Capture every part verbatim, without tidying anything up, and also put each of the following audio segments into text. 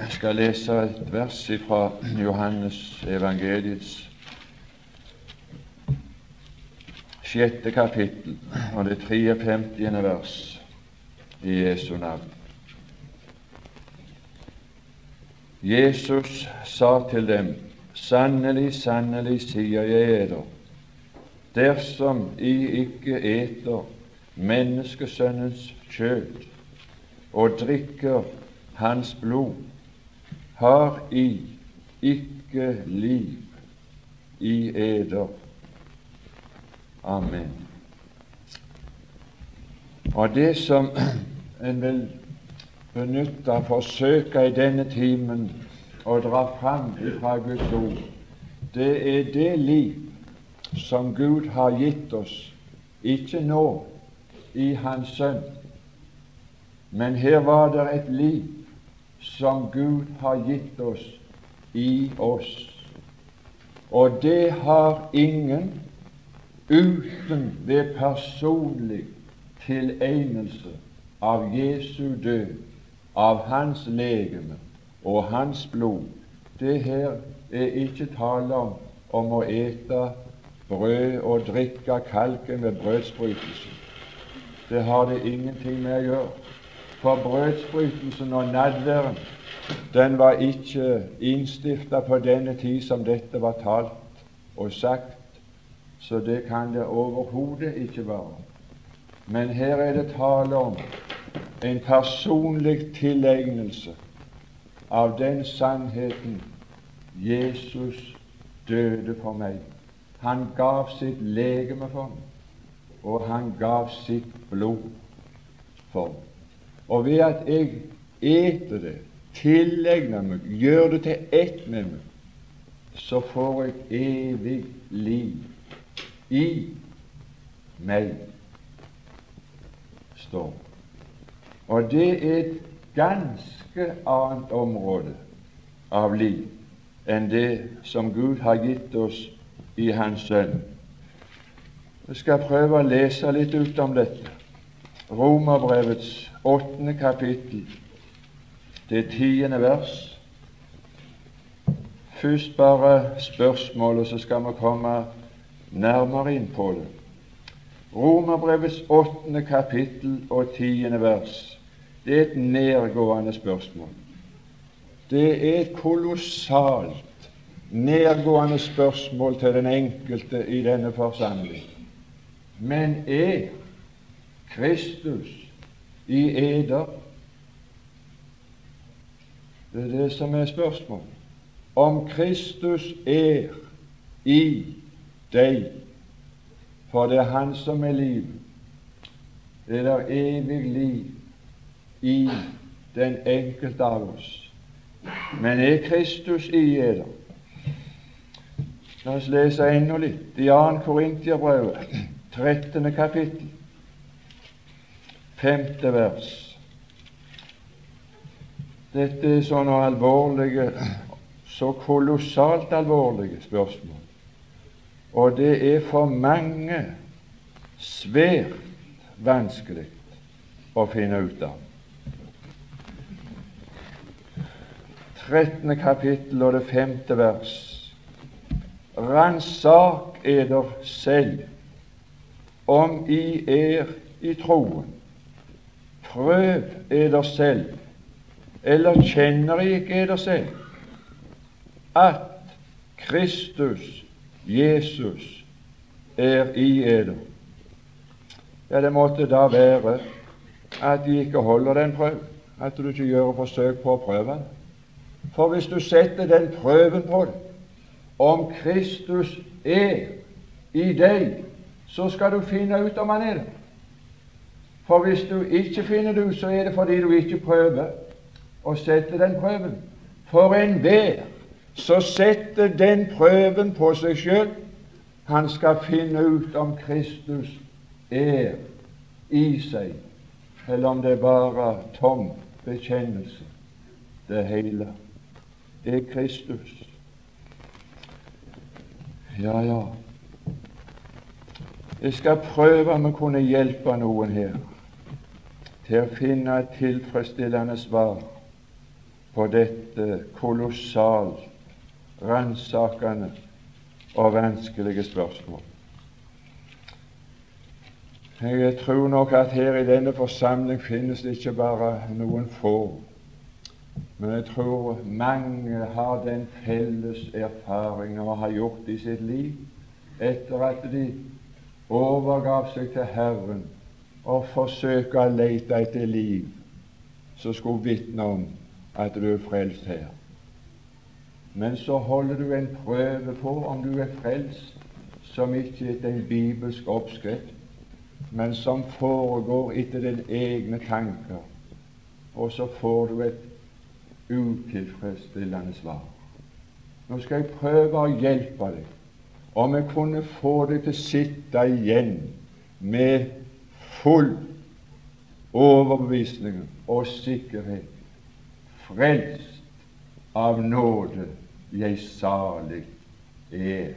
Jeg skal lese et vers fra Johannes evangeliets sjette kapittel og det femtiende vers i Jesu navn. Jesus sa til dem: Sannelig, sannelig, sier jeg eder, dersom I ikke eter menneskesønnens kjøtt og drikker hans blod, har I ikke liv i eder. Amen. Og det som en vil benytte, forsøke i denne timen å dra fram fra Guds ord, det er det liv som Gud har gitt oss, ikke nå i Hans Sønn, men her var det et liv som Gud har gitt oss i oss, og det har ingen uten ved personlig tilegnelse av Jesu død, av Hans legeme og Hans blod. Det her er ikke tale om om å ete brød og drikke kalken ved brødsbrytelsen. Det har det ingenting med å gjøre. For brødsbrytelsen og nadværen, den var ikke innstiftet på denne tid som dette var talt og sagt, så det kan det overhodet ikke være. Men her er det tale om en personlig tilegnelse av den sannheten: Jesus døde for meg. Han gav sitt legeme for meg, og han gav sitt blod for meg. Og ved at jeg eter det, tilegner meg, gjør det til ett med meg, så får jeg evig liv i meg, står. Og det er et ganske annet område av liv enn det som Gud har gitt oss i Hans Sønn. Jeg skal prøve å lese litt ut om dette. Romerbrevets åttende kapittel, det tiende vers. Først bare spørsmålet, så skal vi komme nærmere inn på det. Romerbrevets åttende kapittel og tiende vers, det er et nærgående spørsmål. Det er et kolossalt nærgående spørsmål til den enkelte i denne forsamling. Men er Kristus i eder? Det er det som er spørsmålet. Om Kristus er i deg, for det er Han som er liv, det er evig liv i den enkelte av oss. Men er Kristus i eder? La oss lese enda litt i andre Korinterbrevet, trettende kapittel, femte vers. Dette er sånne alvorlige, så kolossalt alvorlige spørsmål, og det er for mange svært vanskelig å finne ut av. trettende kapittel og det femte vers. Ransak eder selv, om I er i troen. Prøv eder selv, eller kjenner I ikke eder selv, at Kristus, Jesus, er i eder. Ja, det måtte da være at De ikke holder den prøven, at du ikke gjør forsøk på å prøve den. For hvis du setter den prøven på det, om Kristus er i deg, så skal du finne ut om Han er det. For hvis du ikke finner det ut, så er det fordi du ikke prøver å sette den prøven. For enhver så setter den prøven på seg selv, han skal finne ut om Kristus er i seg, eller om det er bare tom bekjennelse. Det hele er Kristus. Ja, ja. Jeg skal prøve om å kunne hjelpe noen her til å finne et tilfredsstillende svar på dette kolossalt ransakende og vanskelige spørsmål. Jeg tror nok at her i denne forsamling finnes det ikke bare noen få, men jeg tror mange har den felles erfaring og har gjort i sitt liv etter at de overgav seg til Herren og forsøker å lete etter liv som skulle vitne om at du er frelst her. Men så holder du en prøve på om du er frelst som ikke etter en bibelsk oppskrift, men som foregår etter dine egne tanker, og så får du et utilfredsstillende svar. Nå skal jeg prøve å hjelpe deg, om jeg kunne få deg til å sitte igjen med full overbevisning og sikkerhet. Frelst av nåde, jeg salig er.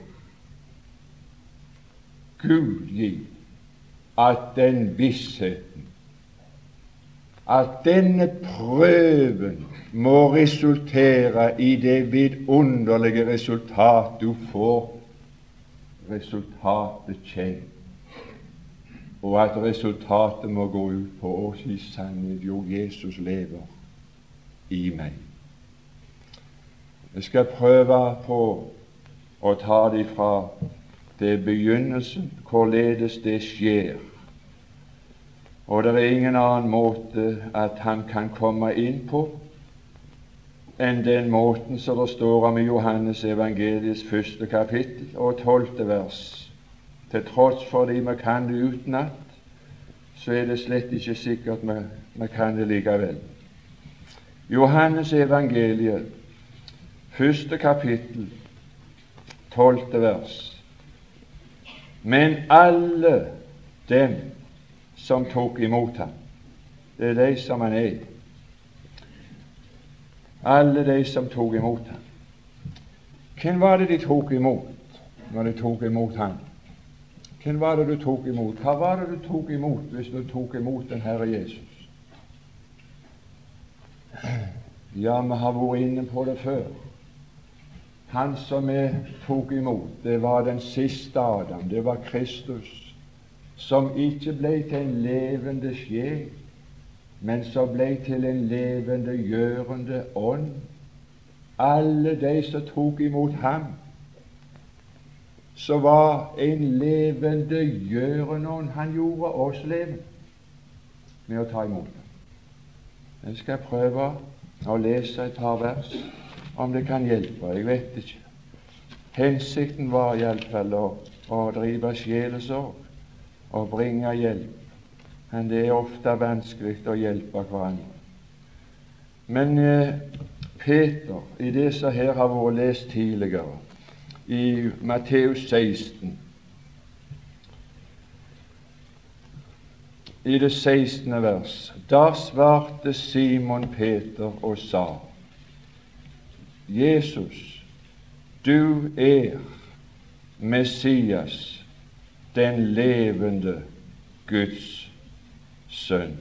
Gud gi at den vissheten, at denne prøven må resultere i det vidunderlige resultat du får, resultatet kjent, og at resultatet må gå ut på å si sannhet, jo, Jesus lever i meg. Jeg skal prøve på å ta det fra det begynnelsen, hvorledes det skjer. Og det er ingen annen måte at han kan komme inn på enn den måten som det står om i Johannes evangeliets første kapittel og tolvte vers. Til tross for det vi kan det utenat, så er det slett ikke sikkert vi, vi kan det likevel. Johannes evangeliet, første kapittel, tolvte vers. Men alle dem som tok imot ham, det er de som han er, alle de som tok imot ham. Hvem var det de tok imot når de tok imot ham? Hvem var det du tok imot? Hva var det du tok imot hvis du tok imot den Herre Jesus? Ja, vi har vært inne på det før. Han som vi tok imot, det var den siste Adam, det var Kristus, som ikke ble til en levende sjel, men som ble til en levende, gjørende ånd. Alle de som tok imot ham, så var en levende, gjørende ånd. Han gjorde oss levende med å ta imot ham. Jeg skal prøve å lese et par vers, om det kan hjelpe. Jeg vet ikke. Hensikten var i alle fall å, å drive sjelesorg og bringe hjelp. Men det er ofte vanskelig å hjelpe hverandre. Men eh, Peter, i det som her har vært lest tidligere, i Matteus seksten, i det sekstende vers, da svarte Simon Peter og sa: Jesus, du er Messias, den levende Guds sønn.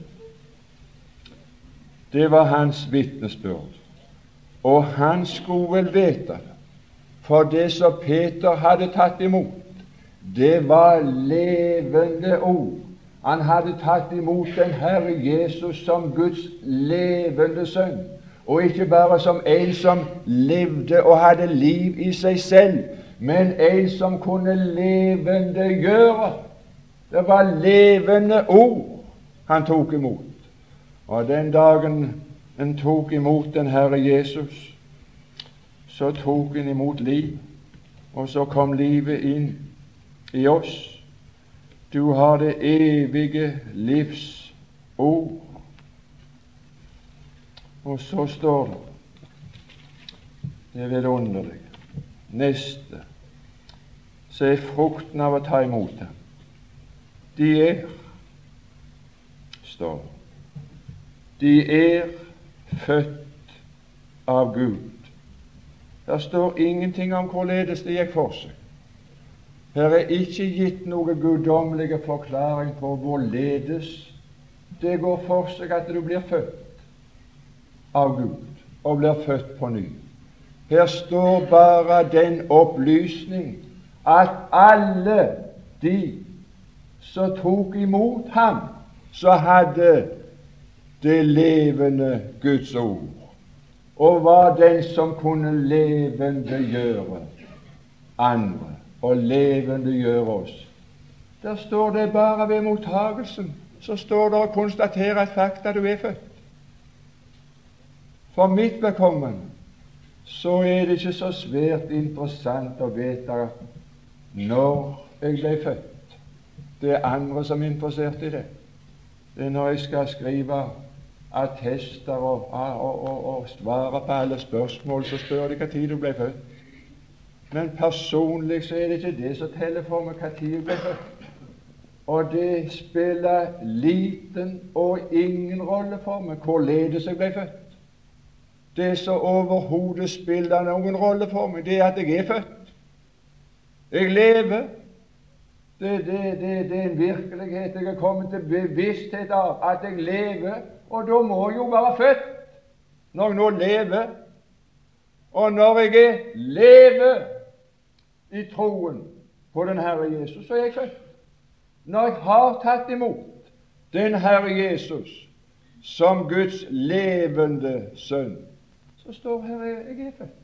Det var hans vitnesbyrd, og han skulle vel vite det, for det som Peter hadde tatt imot, det var levende ord. Han hadde tatt imot den Herre Jesus som Guds levende sønn, og ikke bare som en som levde og hadde liv i seg selv, men en som kunne levende gjøre. Det var levende ord han tok imot. Og den dagen en tok imot den Herre Jesus, så tok en imot liv, og så kom livet inn i oss. Du har det evige livs ord. Og så står det, det er vidunderlig, neste, så er frukten av å ta imot ham. De er, står det, de er født av Gud. Det står ingenting om hvorledes det gikk for seg. Her er ikke gitt noe guddommelige forklaring på hvorledes det går for seg at du blir født av Gud og blir født på ny. Her står bare den opplysning at alle de som tok imot ham, så hadde det levende Guds ord, og var den som kunne levendegjøre andre og levendegjøre oss. Der står det bare ved mottagelsen, så står det å konstatere et fakta: du er født. For mitt vedkommende så er det ikke så svært interessant å vite når jeg ble født. Det er andre som er interessert i det. Det er når jeg skal skrive attester og, og, og, og svare på alle spørsmål, så spør de hva tid du ble født. Men personlig så er det ikke det som teller for meg hva tid jeg ble født. Og det spiller liten og ingen rolle for meg hvorledes jeg ble født. Det som overhodet spiller noen rolle for meg, det er at jeg er født. Jeg lever. Det, det, det, det er en virkelighet. Jeg er kommet til bevissthet av at jeg lever, og da må jeg jo være født når jeg nå lever. Og når jeg lever i troen på den Herre Jesus, så er jeg født. Når jeg har tatt imot den Herre Jesus som Guds levende sønn, så står her jeg er født.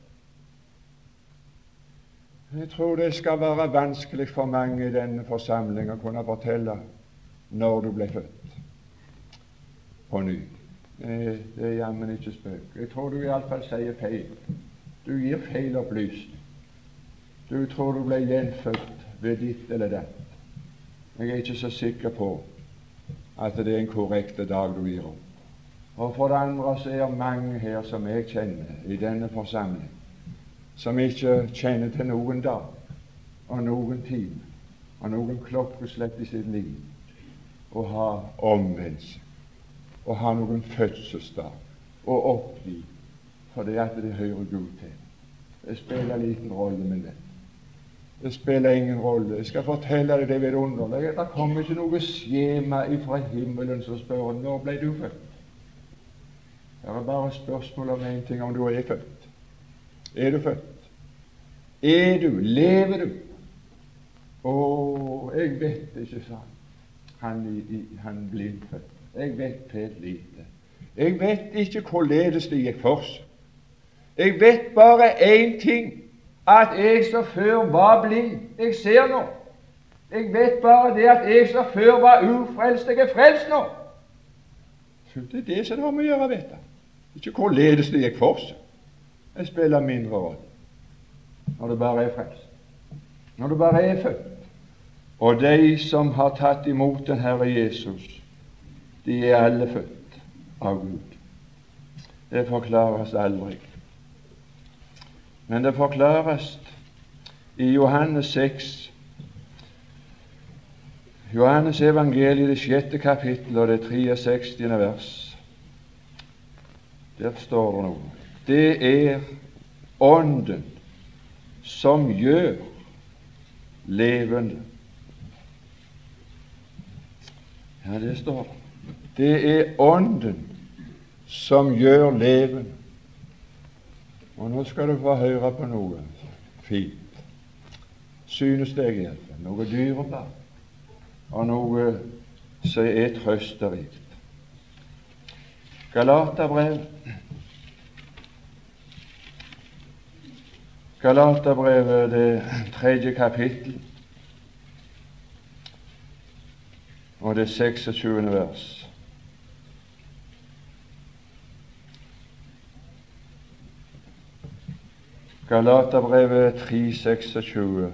Jeg tror det skal være vanskelig for mange i denne forsamling å kunne fortelle når du ble født på ny. Det, det er jammen ikke spøk. Jeg tror du i alle fall sier feil. Du gir feil opplysning. Du tror du ble gjenfødt ved ditt eller datt. Jeg er ikke så sikker på at det er en korrekt dag du gir om. Og for det andre så er det mange her som jeg kjenner i denne forsamling, som ikke kjenner til noen dag og noen time og noen klokkeslett i sitt liv, og har omvendt seg og har noen fødselsdag og oppgi fordi at det hører Gud til. Det spiller liten rolle med det. Det spiller ingen rolle. Jeg skal fortelle deg det vidunderlige. Det kommer ikke noe skjema ifra himmelen som spør når ble du født. Det er bare spørsmål om en ting: om du er født. Er du født? Er du? Lever du? Å, jeg vet ikke, sa han. Han, han blindfødt. Jeg vet pent lite. Jeg vet ikke hvorledes det gikk for seg. Jeg vet bare én ting: at jeg som før var blind, jeg ser nå. Jeg vet bare det at jeg som før var ufrelst, jeg er frelst nå. Det er det som det har med å gjøre, vet du. Ikke hvorledes det gikk for seg. Det spiller mindre rolle når du bare er frelst, når du bare er født. Og de som har tatt imot den Herre Jesus, de er alle født av Gud. Det forklares aldri. Men det forklares i Johannes seks, Johannes evangeliet, det sjette kapittel og det seksogtredje vers. Der står det noe. Det er Ånden som gjør levende. Ja, det står det. Det er Ånden som gjør levende. Og nå skal du få høre på noe fint. Synes jeg iallfall. Noe dyrebart, og noe som er trøsterikt. Galaterbrevet. Galaterbrevet, det tredje kapittel, og det seksogtjuende vers. Galaterbrevet tre seksogtjue.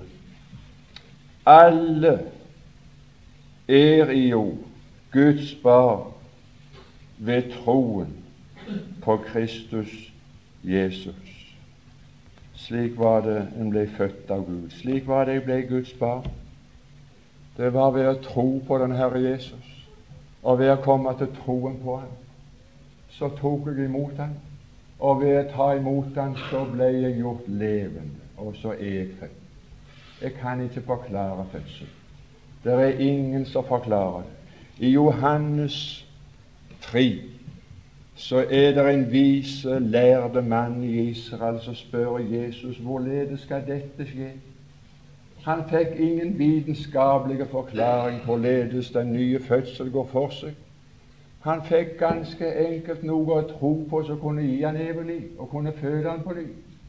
Alle er i jo Guds barn ved troen på Kristus Jesus. Slik var det en ble født av Gud. Slik var det jeg ble Guds barn. Det var ved å tro på den Herre Jesus, og ved å komme til troen på ham, så tok jeg imot ham. Og ved å ta imot ham, så ble jeg gjort levende, og så er jeg født. Jeg kan ikke forklare fødsel. Det er ingen som forklarer det. I Johannes tre så er det en vise, lærde mann i Israel som spør Jesus hvorledes skal dette skje. Han fikk ingen vitenskapelige forklaring på hvorledes den nye fødsel går for seg. Han fikk ganske enkelt noe å tro på som kunne gi han evig liv og kunne føde han på ny.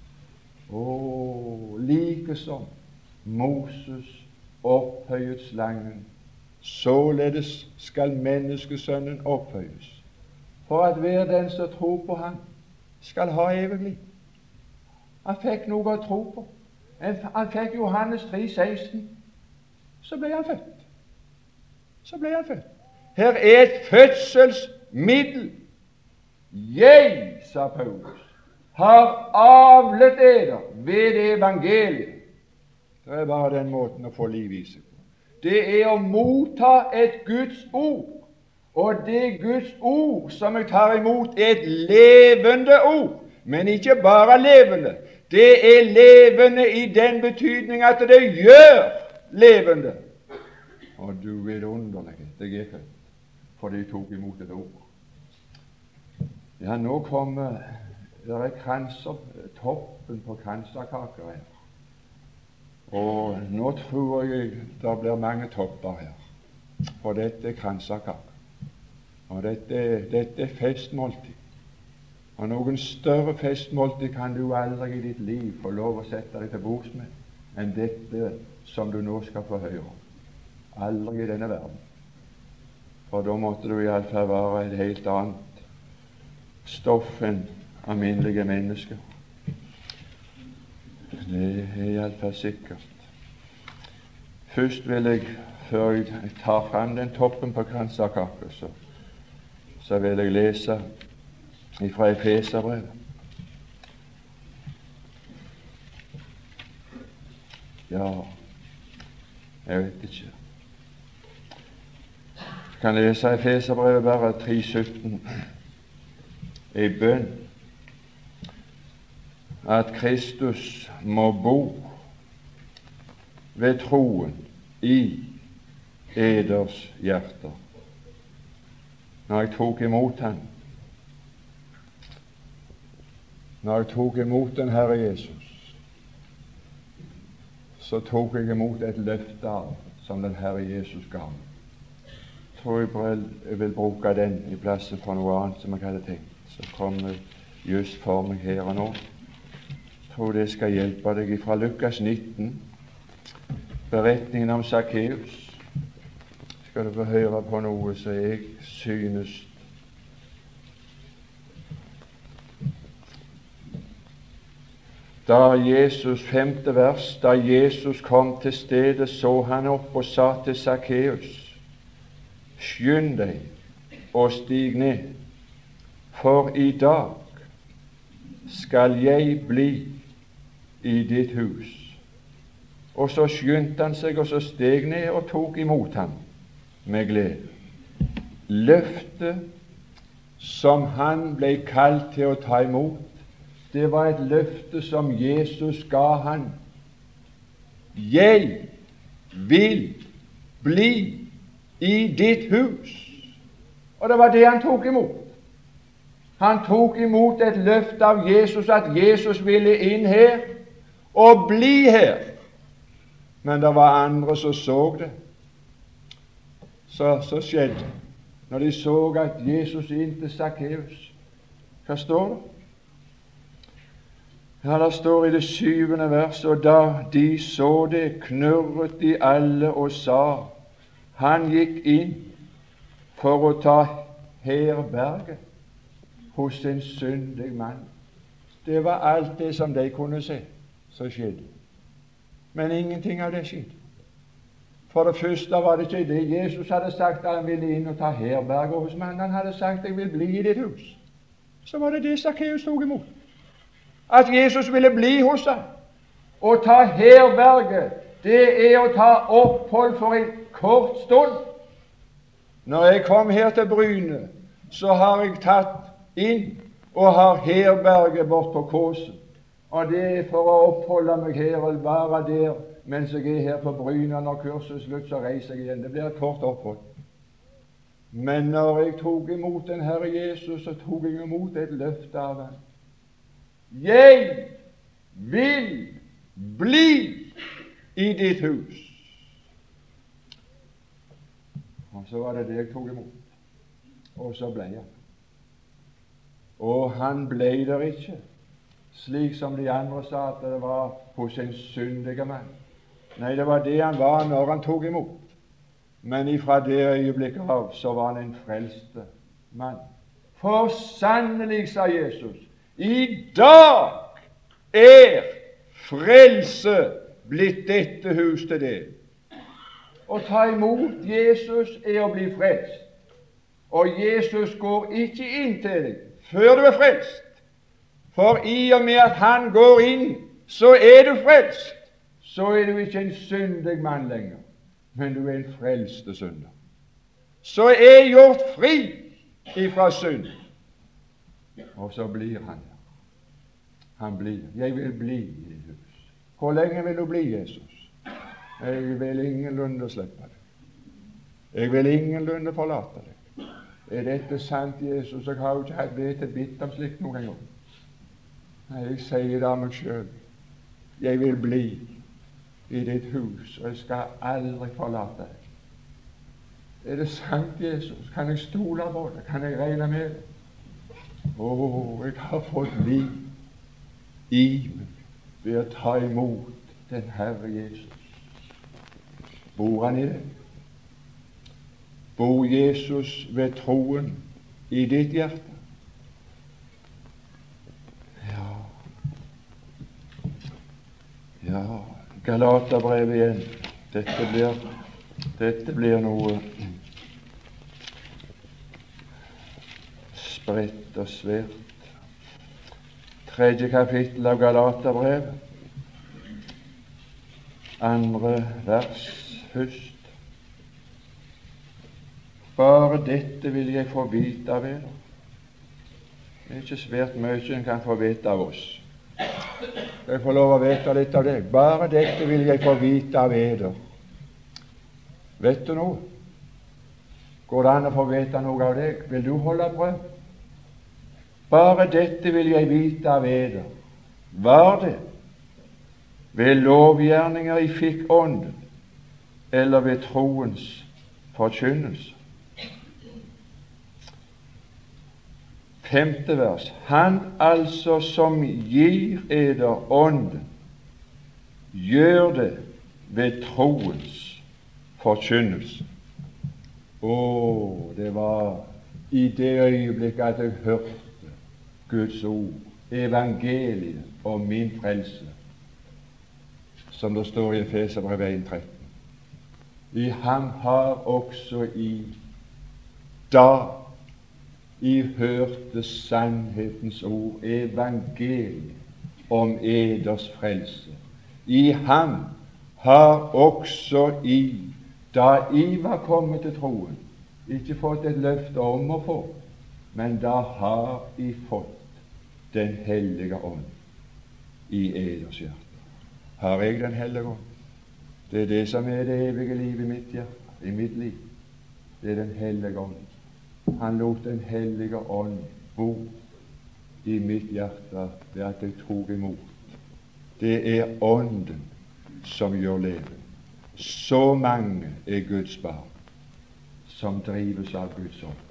Og like som Moses opphøyet slangen, således skal menneskesønnen opphøyes, for at hver den som tror på ham skal ha evig liv. Han fikk noe å tro på. Han fikk Johannes tre seksten. Så ble han født. Så ble han født. Her er et fødselsmiddel. Jeg, sa Paulus, har avlet eder ved det evangeliet. Det er bare den måten å få liv i seg på. Det er å motta et Guds ord. Og det Guds ord som jeg tar imot, er et levende ord. Men ikke bare levende. Det er levende i den betydning at det gjør levende. Og du vidunderlig, jeg er født, for de tok imot et ord. Ja, nå kommer det er kranser, toppen på kranserkaker her. Og nå tror jeg det blir mange topper her. For dette er kranserkaker. Og dette, dette er festmåltid. Og noen større festmåltid kan du aldri i ditt liv få lov å sette deg til bords med enn dette som du nå skal få høre om. Aldri i denne verden. For da måtte du iallfall være et helt annet stoff enn alminnelige mennesker. Det er iallfall sikkert. Først vil jeg, før jeg tar fram den toppen på kranserkaka, så, så vil jeg lese fra Efeserbrevet. Ja, jeg vet ikke. Jeg kan lese Efeserbrevet bare tre sytten. I bønn at Kristus må bo ved troen i eders hjerter. Når jeg tok imot Han, når jeg tok imot den Herre Jesus, så tok jeg imot et løfte av som den Herre Jesus ga meg. Jeg tror jeg vil bruke den i plassen for noe annet som jeg hadde tenkt, som kommer just for meg her og nå. Jeg tror det skal hjelpe deg fra Lukas nitten, beretningen om Sakkeus. Skal du få høre på noe som jeg synes Da Jesus, femte vers, da Jesus kom til stedet, så han opp og sa til Sakkeus, skynd deg og stig ned, for i dag skal jeg bli i ditt hus. Og så skyndte han seg, og så steg ned og tok imot ham med glede. Løftet som han ble kalt til å ta imot, det var et løfte som Jesus ga han. Jeg vil bli i ditt hus. Og det var det han tok imot. Han tok imot et løfte av Jesus, at Jesus ville inn her og bli her. Men det var andre som så det. Så, så skjedde når de så at Jesus inn til Sakkeus. Hva står det? Ja, det står i det syvende vers, og da de så det, knurret de alle og sa, han gikk inn for å ta herberge hos en syndig mann. Det var alt det som de kunne se, som skjedde. Men ingenting av det skjedde. For det første var det ikke det Jesus hadde sagt, at han ville inn og ta herberge hos mannen. Han hadde sagt, jeg vil bli i ditt hus. Så var det det Sakkeus tok imot. At Jesus ville bli hos ham. Å ta herberge, det er å ta opphold for en kort stund. Når jeg kom her til Bryne, så har jeg tatt inn og har herberge bort på Kåsen. Og det er for å oppholde meg her og være der mens jeg er her på Bryne. Når kurset er slutt, så reiser jeg igjen. Det blir et kort opphold. Men når jeg tok imot den Herre Jesus, så tok jeg imot et løfte av ham. Jeg vil bli i ditt hus. Og så var det det jeg tok imot. Og så ble jeg. Og han ble der ikke, slik som de andre sa at det var hos en syndige mann. Nei, det var det han var når han tok imot. Men ifra det øyeblikket av så var han en frelste mann. For sannelig, sa Jesus, i dag er frelse blitt dette hus til det. Å ta imot Jesus er å bli frelst. Og Jesus går ikke inn til deg før du er frelst. For i og med at han går inn, så er du frelst. Så er du ikke en syndig mann lenger, men du er en frelste synder. Så er jeg gjort fri ifra synd. Og så blir han der. Han blir. Jeg vil bli i ditt hus. Hvor lenge vil du bli, Jesus? Jeg vil ingenlunde slippe deg. Jeg vil ingenlunde forlate deg. Er dette sant, Jesus? Jeg har jo ikke hatt vet et bitt om slikt noen gang. Nei, jeg sier det av meg selv. Jeg vil bli i ditt hus, og jeg skal aldri forlate deg. Er det sant, Jesus? Kan jeg stole på det? Kan jeg regne med det? Å, jeg har fått liv i meg ved å ta imot den Herre Jesus. Bor han i det? Bor Jesus ved troen i ditt hjerte? Ja. Ja, Galaterbrevet igjen. Dette blir, dette blir noe spredt og svært. Tredje kapittel av Galaterbrevet, andre vers først. Bare dette vil jeg få vite av dere. Det er ikke svært mye en kan få vite av oss. Jeg får lov å vite litt av deg. Bare dette vil jeg få vite av dere. Vet du noe? Går det an å få vite noe av deg? Vil du holde prøv? Bare dette vil jeg vite av dere. Var det ved lovgjerninger I fikk ånden, eller ved troens forkynnelse? Femte vers. Han altså som gir eder ånden, gjør det ved troens forkynnelse. Å, det var i det øyeblikket at jeg hørte Guds ord, evangeliet om min frelse, som det står I Efeserbrevet en tretten. I ham har også I da I hørte sannhetens ord, evangeliet om eders frelse. I ham har også I, da I var kommet til troen, ikke fått et løfte om å få, men da har I fått den hellige ånd I eders hjerte. Har jeg den hellige ånd? Det er det som er det evige liv I mitt hjerte, I mitt liv. Det er den hellige ånd. Han lot den hellige ånd bo I mitt hjerte ved at jeg tok imot. Det er ånden som gjør leve. Så mange er Guds barn som drives av Guds ånd.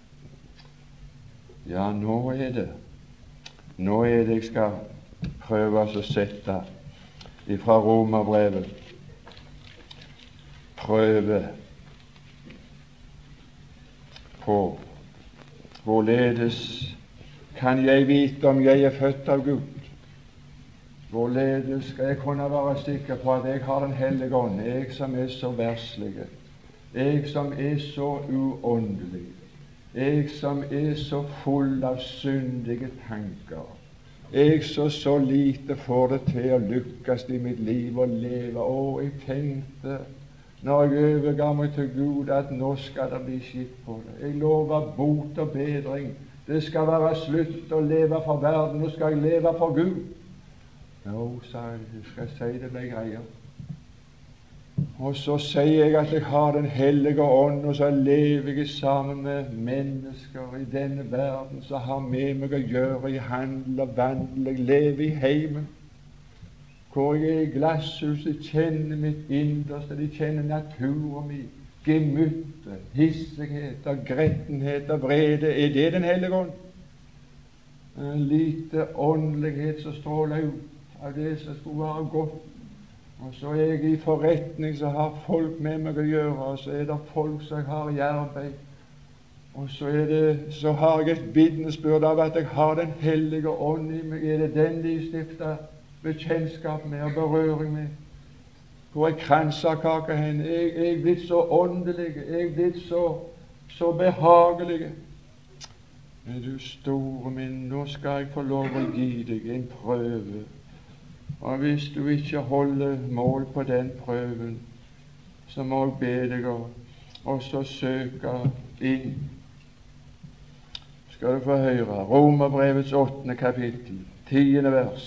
Ja, nå er det nå er det jeg skal prøve å sette ifra Romerbrevet, prøve på hvorledes kan jeg vite om jeg er født av Gud? Hvorledes skal jeg kunne være sikker på at jeg har den hellige ånd, jeg som er så verslig, jeg som er så uåndelig, jeg som er så full av syndige tanker, jeg som så lite får det til å lykkes I mitt liv og leve. Å, jeg tenkte når jeg overga meg til Gud, at nå skal det bli skitt på det. Jeg lover bot og bedring. Det skal være slutt å leve for verden, nå skal jeg leve for Gud. Jo, sa jeg, du skal si det ble greier. Og så sier jeg at jeg har Den hellige ånd, og så lever jeg sammen med mennesker i denne verden som har med meg å gjøre i handel og vandel. Jeg lever i heimen hvor jeg er i glasshuset, kjenner mitt innerste, de kjenner naturen min, gemytte, hissighet og grettenhet og vrede. Er det Den hellige ånd? En lite åndelighet som stråler ut av det som skulle være godt. Og så er jeg i forretning, så har folk med meg å gjøre, og så er det folk som jeg har i arbeid. Og så, er det, så har jeg et vitnesbyrd av at jeg har Den hellige ånd i meg. Er det den de stifter bekjentskap med og berøring med? Hvor er kransekake hen? Jeg, jeg er blitt så åndelig, jeg er blitt så, så behagelig. Men du store min, nå skal jeg få lov å gi deg en prøve. Og hvis du ikke holder mål på den prøven, så må jeg be deg å og så søke inn. Skal du få høre Romerbrevets åttende kapittel, tiende vers.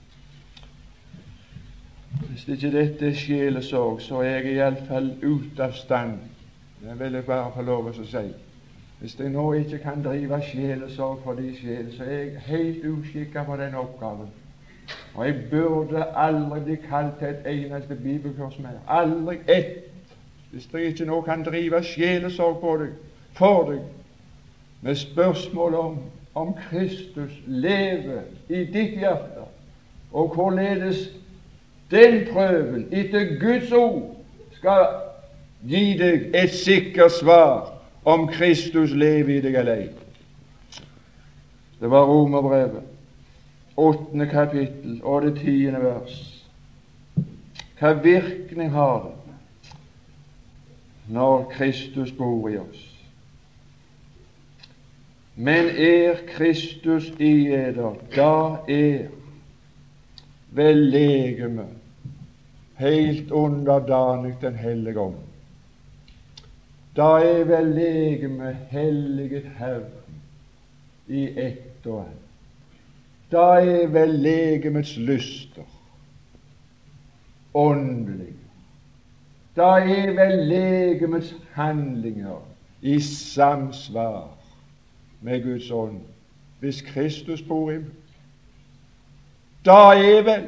Hvis ikke dette er sjelesorg, så er jeg iallfall ute av stand. Det vil jeg bare få lov å si. Hvis jeg nå ikke kan drive sjelesorg for de sjel, så er jeg helt uskikket på den oppgaven. Og jeg burde aldri bli kalt til et eneste bibelkurs mer. Aldri ett. Hvis jeg ikke nå kan drive sjelesorg på deg, for deg, med spørsmål om, om Kristus lever i ditt hjerte, og hvorledes den prøven etter Guds ord skal gi deg et sikkert svar om Kristus lever i deg eller ei. Det var Romerbrevet, åttende kapittel og det tiende vers. Hva virkning har det når Kristus bor i oss? Men er Kristus i eder, da er vel legeme helt underdanig Den hellige ånd. Da er vel legeme helliget Herren i ett og alt. Da er vel legemets lyster åndelige. Da er vel legemets handlinger i samsvar med Guds ånd, hvis Kristus bor i meg. Da er vel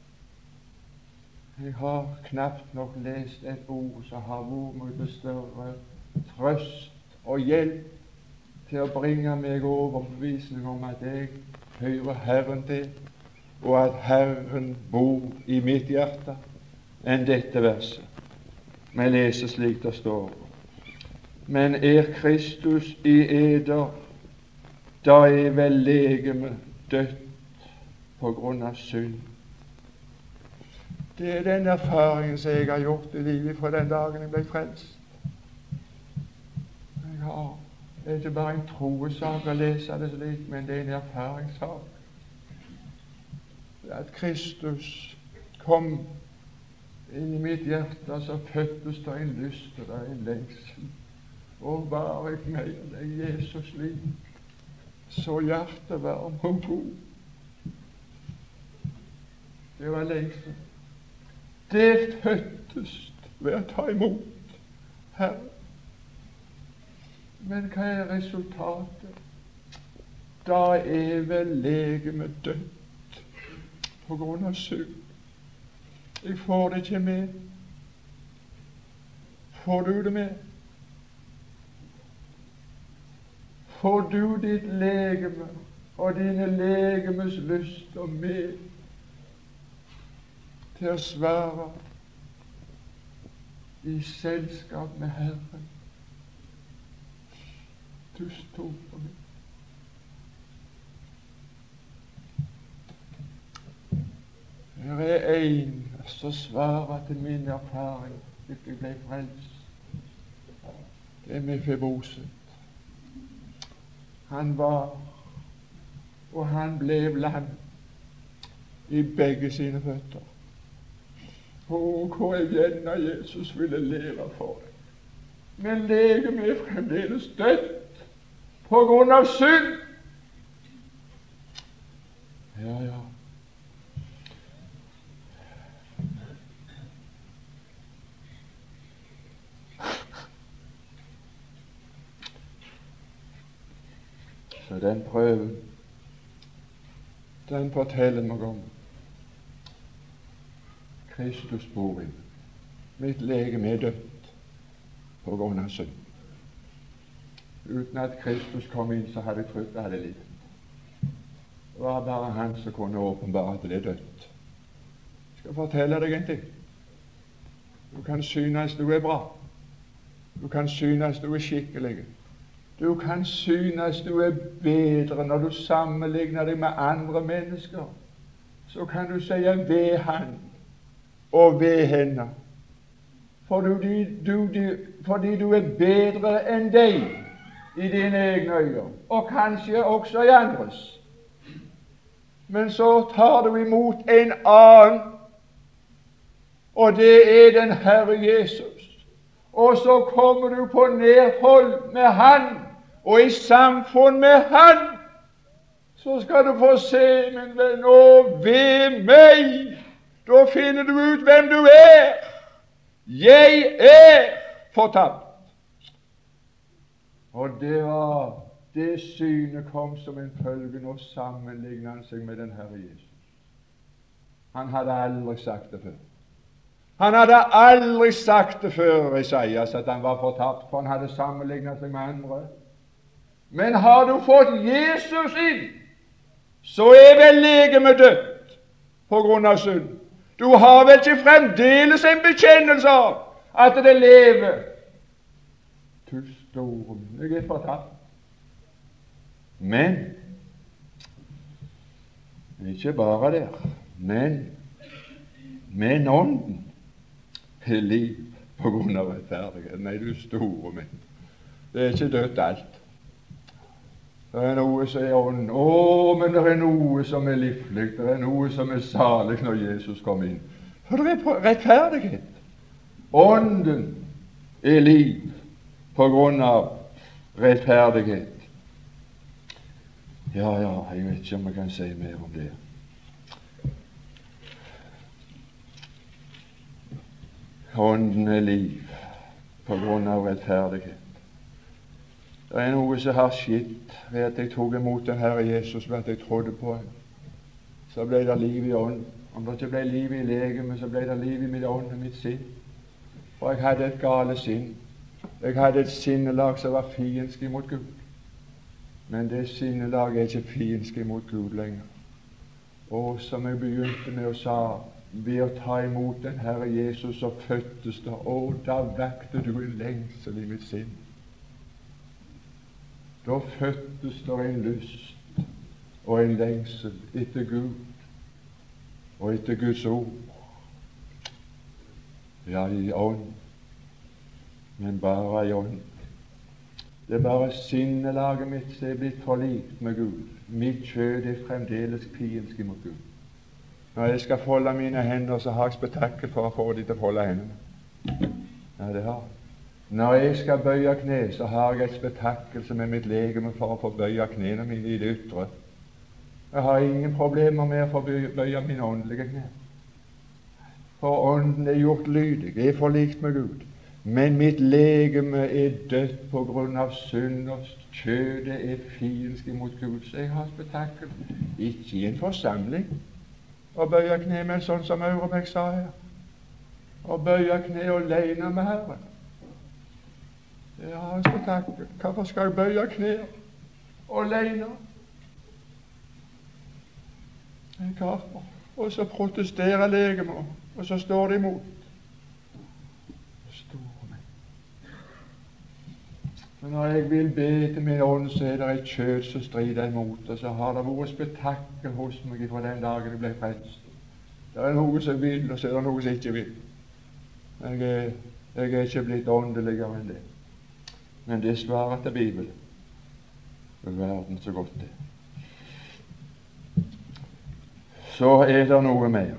Jeg har knapt nok lest et ord som har vært mye større trøst og hjelp til å bringe meg overbevisning om at jeg hører Herren til, og at Herren bor i mitt hjerte, enn dette verset. Vi leser slik det står: Men er Kristus i eder, da er vel legeme dødt på grunn av synd. Det er den erfaringen som jeg har gjort i livet fra den dagen jeg ble frelst. Jeg har, det er ikke bare en troesak å lese det slik, men det er en erfaringssak. At Kristus kom inn i mitt hjerte, så fødtes det en lyst og en lengsel. Og var jeg med deg, Jesus liv, så hjertevarm og god. Det var lengsel. Det fødtes ved å ta imot Herren. Men hva er resultatet? Da er vel legemet dødt på grunn av synd. Jeg får det ikke med. Får du det med? Får du ditt legeme og dine legemes lyster med til å svare i selskap med Herren? Du store min. Her er en som svarer til min erfaring hvis jeg ble frelst. Det er Mefiboset. Han var, og han ble lam i begge sine føtter. Og hvor jeg gjerne Jesus ville leve for det. Men legemet er fremdeles dødt på grunn av synd. Ja, ja. Så den prøven, den forteller meg om Kristus bor i meg. Mitt legeme er dødt på grunn av synd. Uten at Kristus kom inn, så hadde jeg trodd jeg hadde livet. Det var bare Han som kunne åpenbare at det er dødt. Jeg skal fortelle deg en ting. Du kan synes du er bra. Du kan synes du er skikkelig. Du kan synes du er bedre når du sammenligner deg med andre mennesker. Så kan du si ved han og ved henne. Fordi du, du, fordi du er bedre enn deg i dine egne øyne, og kanskje også i andres. Men så tar du imot en annen, og det er den Herre Jesus. Og så kommer du på nærhold med Han, og i samfunn med Han. Så skal du få se, min venn, og ved meg, da finner du ut hvem du er. Jeg er fortapt. Og det var det synet kom som en følge. Nå sammenlignet han seg med den Herre Jesus. Han hadde aldri sagt det før. Han hadde aldri sagt det før, Isaias, at han var fortapt, for han hadde sammenlignet seg med andre. Men har du fått Jesus inn, så er vel legemet dødt på grunn av synd. Du har vel ikke fremdeles en bekjennelse av at det lever. Du store min, jeg er fortapt. Men ikke bare der, men men ånden er liv på grunn av rettferdighet. Nei, du store min, det er ikke dødt alt. Det er noe som er ånden. Å, men det er noe som er livlig. Det er noe som er salig når Jesus kom inn. For det er rettferdighet. Ånden er liv på grunn av rettferdighet. Ja, ja, jeg vet ikke om jeg kan si mer om det. Ånden er liv på grunn av rettferdighet. Det er noe som har skjedd ved at jeg tok imot den Herre Jesus, ved at jeg trodde på ham. Så ble det liv i ånden. Om det ikke ble liv i legemet, så ble det liv i mitt ånd og mitt sinn. For jeg hadde et gale sinn. Jeg hadde et sinnelag som var fiendsk imot Gud. Men det sinnelaget er ikke fiendsk imot Gud lenger. Og som jeg begynte med å sa, ved å ta imot den Herre Jesus, så fødtes det, og da vakte du en lengsel i mitt sinn. Da fødtes det en lyst og en lengsel etter Gud og etter Guds ord. Ja, i ånd, men bare i ånd. Det er bare sinnelaget mitt som er blitt forlikt med Gud. Mitt kjød er fremdeles fiendsk mot Gud. Når jeg skal folde mine hender, så har jeg spetakkel for å få dem til å folde hendene. Ja, det har jeg. Når jeg skal bøye kne, så har jeg et spetakkel som er mitt legeme for å få bøye knene mine i det ytre. Jeg har ingen problemer med å få bøye mine åndelige kne. For ånden er gjort lydig, jeg er forlikt med Gud. Men mitt legeme er dødt på grunn av synd, og kjødet er fiendsk mot Gud. Så jeg har spetakkel, ikke i en forsamling, og bøye kne med sånn som Aurebekk sa her. Og bøye kne alene med Herren. Jeg har spetakkel. Hvorfor skal jeg bøye kne alene? Jeg har, og så protesterer legemet, og så står de imot. Men når jeg vil be til min ånd, så er det et kjød som strider imot, og så har det vært spetakkel hos meg fra den dagen jeg ble frelst. Det er noe som vil, og så er det noe som ikke vil. Jeg er, jeg er ikke blitt åndeligere enn det. Men det svarer til Bibelen. Verden så godt det. Så er det noe mer.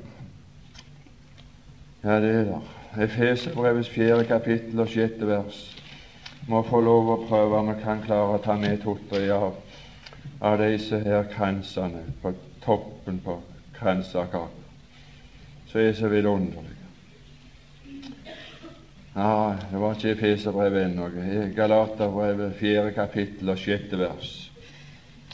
Ja, det er der. Efeserbrevets fjerde kapittel og sjette vers. Må få lov å prøve om vi kan klare å ta med to-tre av, av disse her kransene på toppen på kransekaka. Så er det så vidunderlig. Ja, det var ikke Efeserbrevet ennå. Galaterbrevet fjerde kapittel og sjette vers.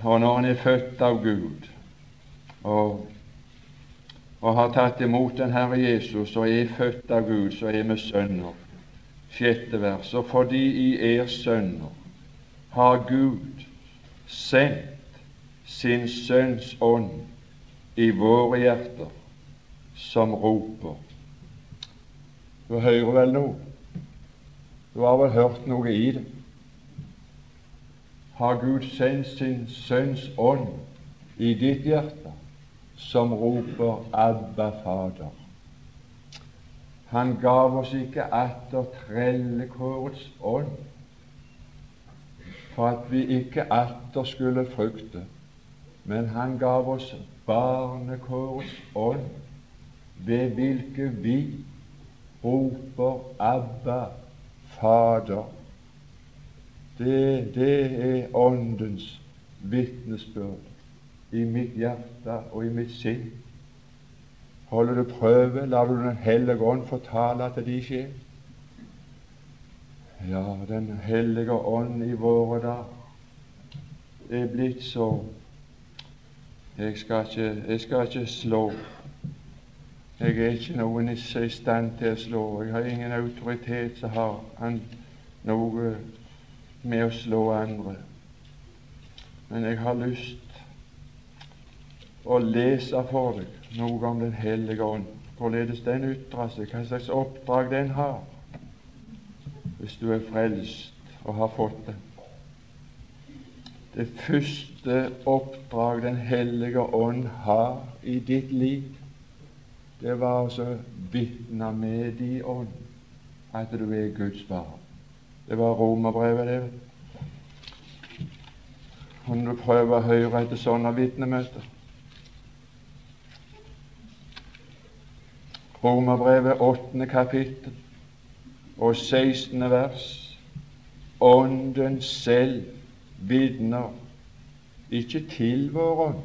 Og når en er født av Gud og, og har tatt imot den Herre Jesus og er født av Gud, så er vi sønner. Sjette vers. Og fordi I er sønner, har Gud sendt sin Sønns ånd i våre hjerter, som roper. Du hører vel noe? Du har vel hørt noe i det? Har Gud sendt sin Sønns ånd i ditt hjerte, som roper Abba, Fader. Han gav oss ikke atter trellekårets ånd, for at vi ikke atter skulle frykte, men han gav oss barnekårets ånd, ved hvilke vi roper Abba, Fader. Det, det er Åndens vitnesbyrd i mitt hjerte og i mitt sinn. Holder du prøve, lar du Den hellige ånd fortale til din sjel. Ja, Den hellige ånd i våre dager er blitt så jeg skal, ikke, jeg skal ikke slå. Jeg er ikke noen i stand til å slå. Jeg har ingen autoritet som har han noe med å slå andre. Men jeg har lyst å lese for deg noe om Den hellige ånd, hvorledes den ytrer seg, hva slags oppdrag den har, hvis du er frelst og har fått det. Det første oppdrag Den hellige ånd har i ditt liv, det var å vitne med din ånd at du er Guds barn. Det var Romerbrevet, det. Om du prøver å høre etter sånne vitnemøter. Romerbrevet åttende kapittel og sekstende vers. Ånden selv vitner ikke til vår ånd.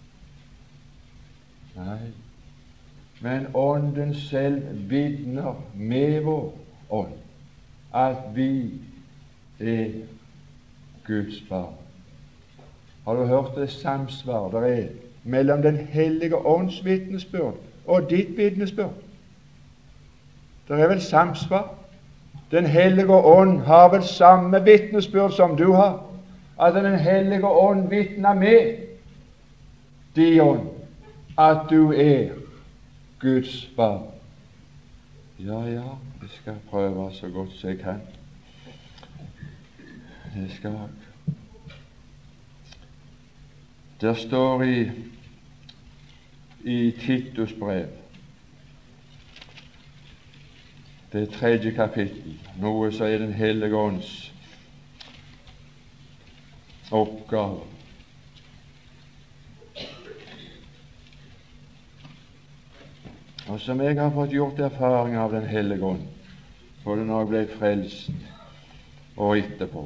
Nei, men Ånden selv vitner med vår ånd at vi er Guds barn. Har du hørt det samsvar der er mellom Den hellige ånds vitnesbyrd og ditt vitnesbyrd? Det er vel samsvar. Den hellige ånd har vel samme vitnesbyrd som du har, at Den hellige ånd vitner med din ånd at du er Guds barn. Ja, ja, jeg skal prøve så godt som jeg kan. Jeg skal. Det står i, i Titus brev, det tredje kapittel, noe som er Den hellige ånds oppgave. Og som jeg har fått gjort erfaring av Den hellige ånd, både når jeg ble frelst og etterpå.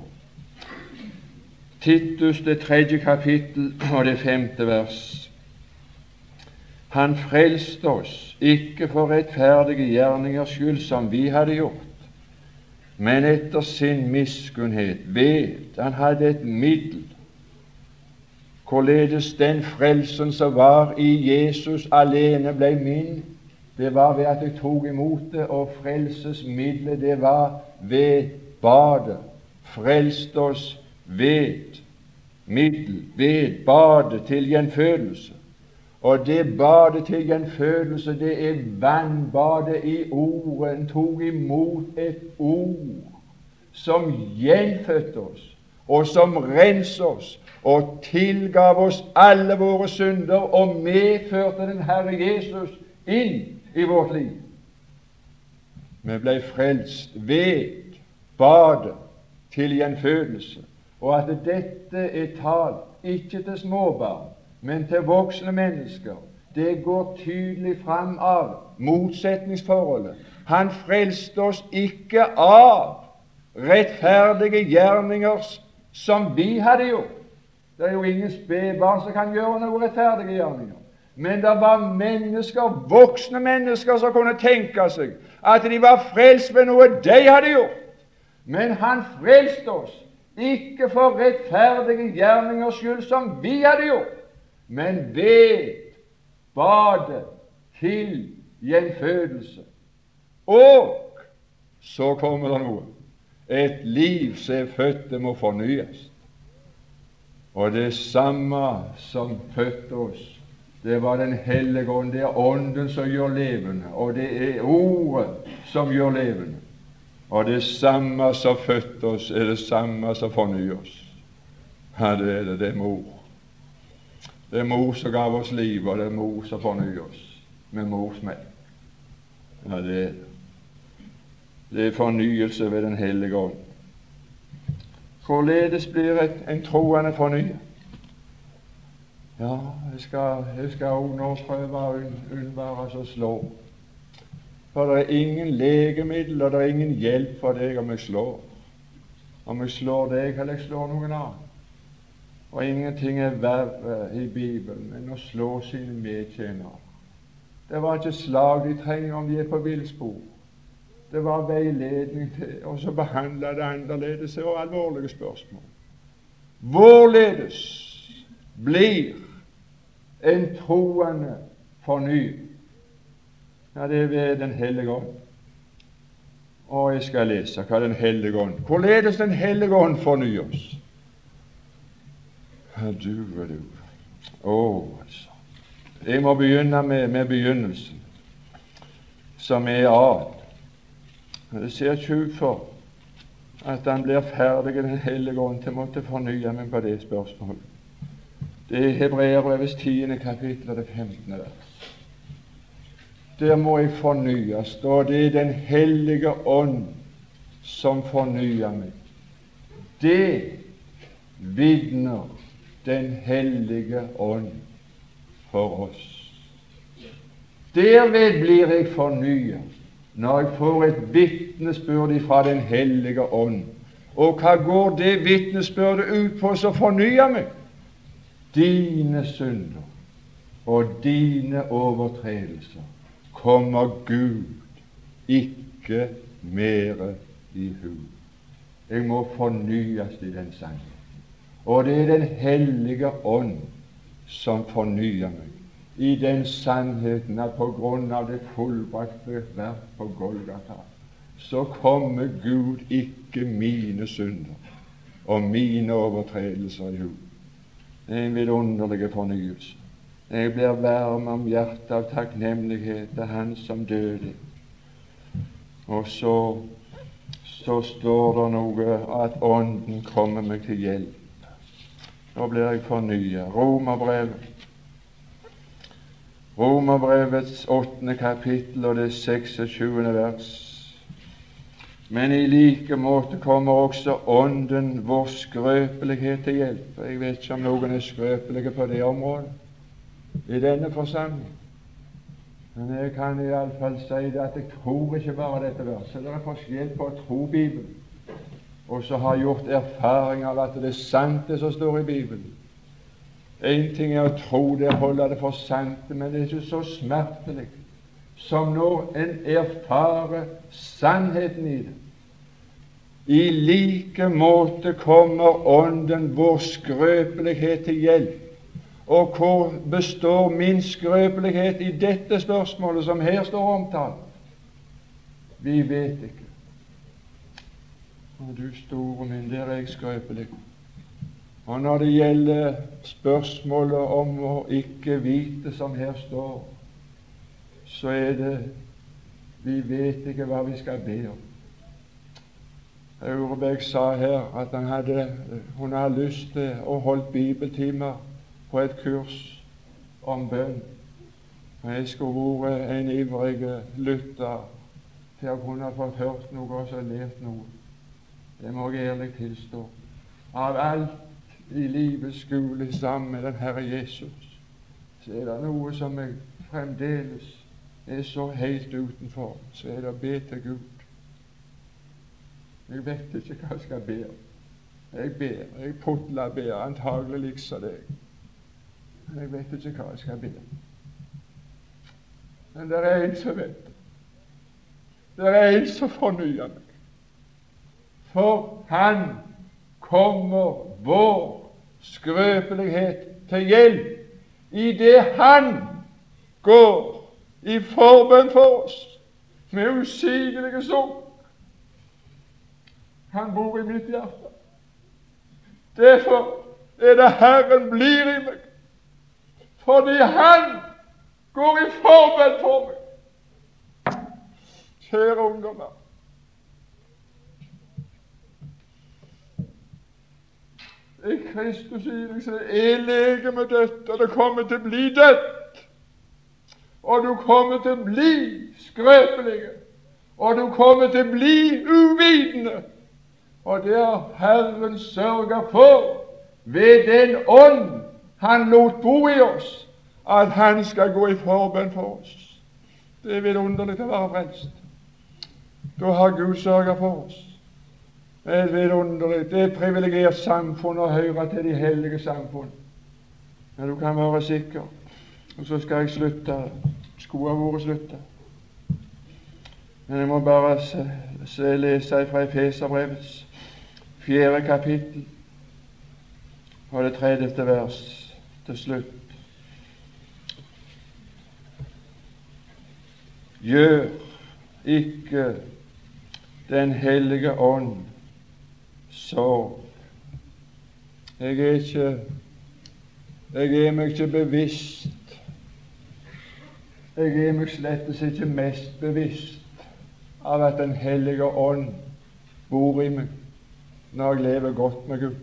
Titus, det tredje kapittel og det femte vers. Han frelste oss ikke for rettferdige gjerningers skyld som vi hadde gjort, men etter sin miskunnhet ved han hadde et middel, hvorledes den frelsen som var i Jesus alene ble min. Det var ved at jeg tok imot det, og frelsesmiddelet det var ved badet. Frelst oss ved middel, ved badet til gjenfødelse. Og det badet til gjenfødelse, det er vannbadet i ordet. En tok imot et ord som gjenfødte oss, og som renser oss, og tilgav oss alle våre synder, og medførte den Herre Jesus inn i vårt liv. Vi ble frelst ved badet til gjenfødelse, og at dette er talt ikke til småbarn, men til voksne mennesker. Det går tydelig fram av motsetningsforholdet. Han frelste oss ikke av rettferdige gjerninger som vi hadde gjort. Det er jo ingen spedbarn som kan gjøre noen rettferdige gjerninger. Men det var mennesker, voksne mennesker, som kunne tenke seg at de var frelst ved noe de hadde gjort. Men han frelste oss ikke for rettferdige gjerningers skyld som vi hadde gjort, men ved badet til gjenfødelse. Og så kommer det noe. Et liv som er født, det må fornyes. Og det samme som fødte oss, det var Den hellige ånd. Det er Ånden som gjør levende, og det er Ordet som gjør levende. Og det samme som fødte oss, er det samme som fornyer oss. Ja, det er det. Det er mor. Det er mor som gav oss liv, og det er mor som fornyer oss med mors melk. Ja, det er det. Det er fornyelse ved Den hellige ånd. Hvorledes blir et, en troende fornyet? Ja, jeg skal, jeg skal også nå prøve å unnvære å slå. For det er ingen legemiddel, og det er ingen hjelp for deg om jeg slår. Om jeg slår deg, eller jeg slår noen annen. Og ingenting er verre i Bibelen enn å slå sine medtjenere. Det var ikke slag de trenger om de er på villspor. Det var veiledning til, og så behandla det annerledes og alvorlige spørsmål. Hvorledes blir en troende fornyet? Ja, det er ved Den hellige ånd. Og jeg skal lese hva Den hellige ånd, hvorledes Den hellige ånd fornyer oss. Ja, du og du. Å, altså. Jeg må begynne med, med begynnelsen, som er ad. Det ser ikke ut for at han blir ferdig i Den hellige ånd til å måtte fornye meg på det spørsmålet. Det er Hebreerbrevets tiende kapittel og det femtende vers. Der må jeg fornyes, og det er Den hellige ånd som fornyer meg. Det vitner Den hellige ånd for oss. Derved blir jeg fornyet, når jeg får et vitnesbyrd fra Den hellige ånd. Og hva går det vitnesbyrdet ut på som fornyer meg? Dine synder og dine overtredelser kommer Gud ikke mere i hu. Jeg må fornyes i den sannheten. Og det er Den hellige ånd som fornyer meg i den sannheten at på grunn av det fullbrakte verk på Golgata, så kommer Gud ikke mine synder og mine overtredelser i hu. Det er en vidunderlig fornyelse. Jeg blir varm om hjertet av takknemlighet til Han som døde. Og så, så står det noe at Ånden kommer meg til hjelp. Da blir jeg fornyet. Romerbrevet. Romerbrevets åttende kapittel og det seksogtjuende vers. Men i like måte kommer også Ånden vår skrøpelighet til hjelp. Jeg vet ikke om noen er skrøpelige på det området i denne forsamling. Men jeg kan i alle fall si det at jeg tror ikke bare dette verset. Det er forskjell på å tro Bibelen og så har gjort erfaring av at det er sant det som står i Bibelen. En ting er å tro det, holde det for sant, men det er ikke så smertelig som når en erfarer sannheten i det. I like måte kommer Ånden vår skrøpelighet til hjelp. Og hvor består min skrøpelighet i dette spørsmålet som her står omtalt? Vi vet ikke. Og du store min, der er jeg skrøpelig. Og når det gjelder spørsmålet om å ikke vite, som her står, så er det vi vet ikke hva vi skal be om. Aurebekk sa her at han hadde, hun hadde lyst til å holde bibeltimer på et kurs om bønn. Og jeg skulle vært en ivrig lytter til å kunne fått hørt noe og så lært noe. Det må jeg ærlig tilstå. Av alt i livets skole sammen med den Herre Jesus, så er det noe som jeg fremdeles er så helt utenfor, så er det å be til Gud. Jeg vet ikke hva jeg skal be om. Jeg ber, jeg putler ber, antagelig liksom deg. Men jeg vet ikke hva jeg skal be om. Men det er en som vet det. Det er en som fornyer meg. For Han kommer vår skrøpelighet til hjelp i det Han går i forbønn for oss med usigelige sukk. Han bor i mitt hjerte. Derfor er det Herren blir i meg, fordi Han går i forbønn for meg. Kjære ungdommer, i Kristus i deg så er legemet dødt, og det kommer til å bli dødt, og du kommer til å bli skrøpelige, og du kommer til å bli uvitende, og det har Herren sørget for ved den ånd Han lot bo i oss, at Han skal gå i forbønn for oss. Det er vidunderlig å være frelst. Da har Gud sørget for oss. Det er vidunderlig. Det er et privilegert samfunn å høre til de hellige samfunn. Men du kan være sikker. Og så skal jeg slutte. Skulle ha vært slutta. Men jeg må bare se, se, lese fra Efeserbrevets fjerde kapittel og det tredjete vers til slutt. Gjør ikke Den hellige ånd sorg. Jeg er ikke jeg er meg ikke bevisst jeg er meg slett ikke mest bevisst av at Den hellige ånd bor i meg når jeg lever godt med Gud.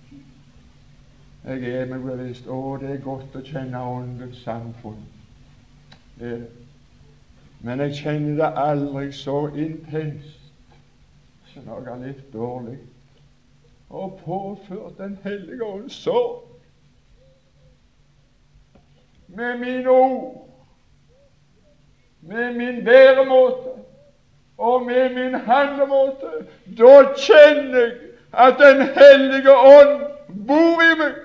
Jeg er meg bevisst å, det er godt å kjenne åndens samfunn. Det er det. Men jeg kjenner det aldri så intenst som når jeg har litt dårlig og påført Den hellige ånd sorg med mine ord, med min væremåte og med min handlemåte. Da kjenner jeg at Den hellige ånd bor i meg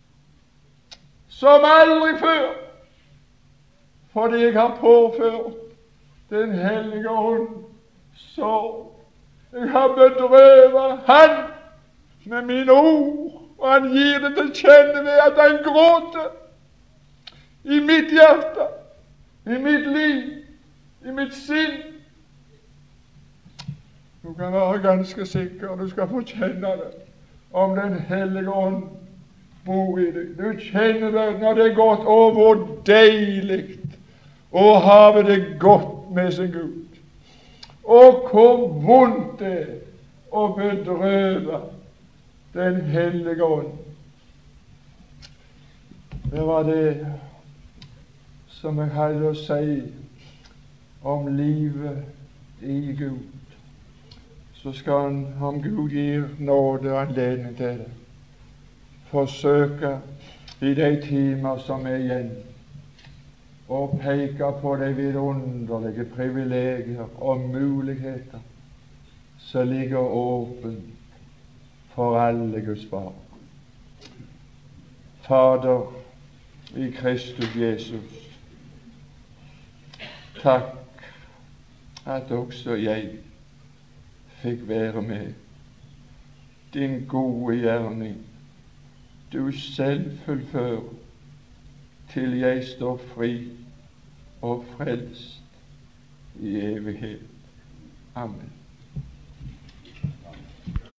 som aldri før, fordi jeg har påført Den hellige ånd sorg. Jeg har bedrøvet Han med mine ord, og Han gir det til kjenne ved at Han gråter i mitt hjerte, i mitt liv, i mitt sinn. Du kan være ganske sikker, du skal få kjenne det, om Den hellige ånd bor i deg. Du kjenner det når det er godt. Å, hvor deilig å ha det godt med sin Gud. Og hvor vondt det er å bedrøve Den hellige ånd. Det var det som jeg hadde å si om livet i Gud. Så skal han, om Gud gir nåde og anledning til det, forsøke i de timer som er igjen, og peke på de vidunderlige privilegier og muligheter som ligger åpent for alle Guds barn. Fader i Kristus Jesus, takk at også jeg fikk være med. Din gode gjerning du selv fullfører til jeg står fri og frelst i evighet. Amen.